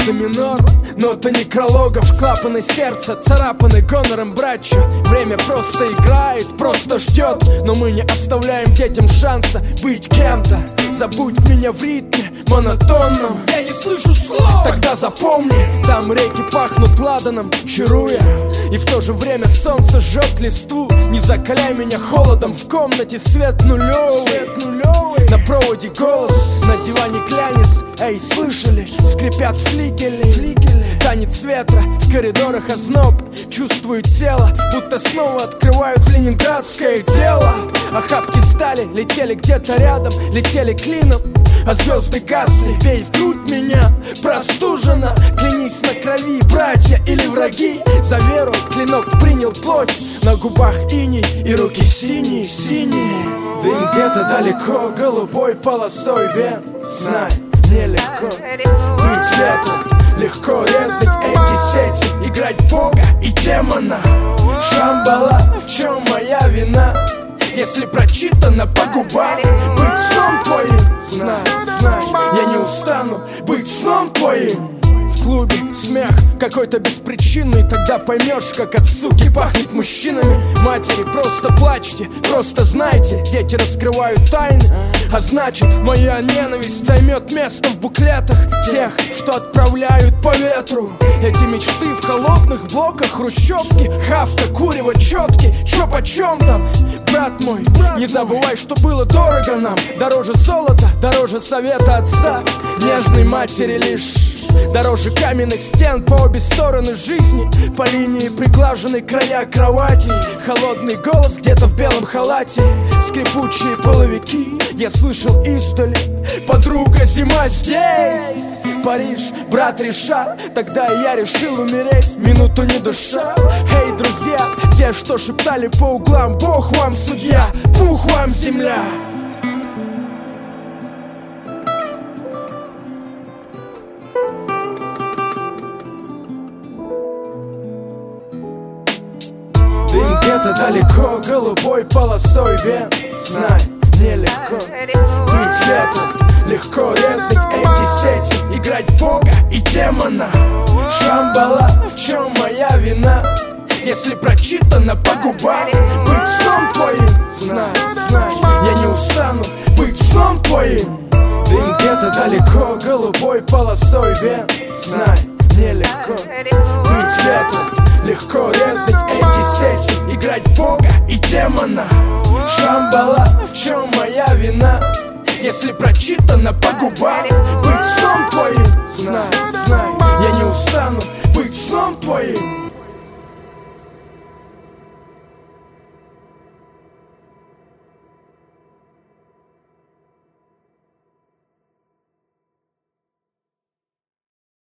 ноты минор, ноты некрологов, клапаны сердца, царапаны гонором, братча. Время просто играет, просто ждет, но мы не оставляем детям шанса быть кем-то. Забудь меня в ритме монотонном, я не слышу слов. Тогда запомни, там реки пахнут ладаном, чаруя, и в то же время солнце жжет листву. Не закаляй меня холодом, в комнате свет нулевый. На проводе голос, на диване глянец. Эй, слышали? Скрипят флигели. Танец ветра, в коридорах озноб. Чувствую тело, будто снова открывают ленинградское дело. Охапки стали, летели где-то рядом, летели клином, а звезды гасли. Бей в грудь меня, простужена. Клянись на крови, братья или враги. За веру клинок принял плоть. На губах иней и руки синие. Дым где-то далеко, голубой полосой вен. Знай, нелегко быть ветром, легко резать эти сети, играть бога и демона. Шамбала, в чем моя вина? Если прочитано по губам, быть сном твоим. Знай, я не устану быть сном твоим. В клубе смех какой-то беспричинный, тогда поймешь, как от суки пахнет мужчинами. Матери, просто плачьте, просто знайте, дети раскрывают тайны, а значит, моя ненависть займет место в буклетах тех, что отправляют по ветру. Эти мечты в холодных блоках хрущевки, хавка, курево, четки, чё почем там? Брат мой, не забывай, что было дорого нам. Дороже золота, дороже совета отца, нежной матери лишь. Дороже каменных стен по обе стороны жизни, по линии приглажены края кровати. Холодный голос где-то в белом халате, скрипучие половики я слышал издали. Подруга, зима здесь. Париж, брат Риша, тогда я решил умереть, минуту не душа. Эй, друзья, те, что шептали по углам: Бог вам судья, пух вам земля. Дым где-то далеко, голубой полосой вен. Знай, нелегко быть ветром, легко резать эти сети, играть бога и демона. Шамбала, в чем моя вина? Если прочитано по губам, быть сном твоим. Знай, я не устану быть сном твоим. Дым где-то далеко, голубой полосой вен. Знай, нелегко быть ветром, легко резать эти сети, играть бога и демона. Шамбала, в чем моя вина? Если прочитано по губам,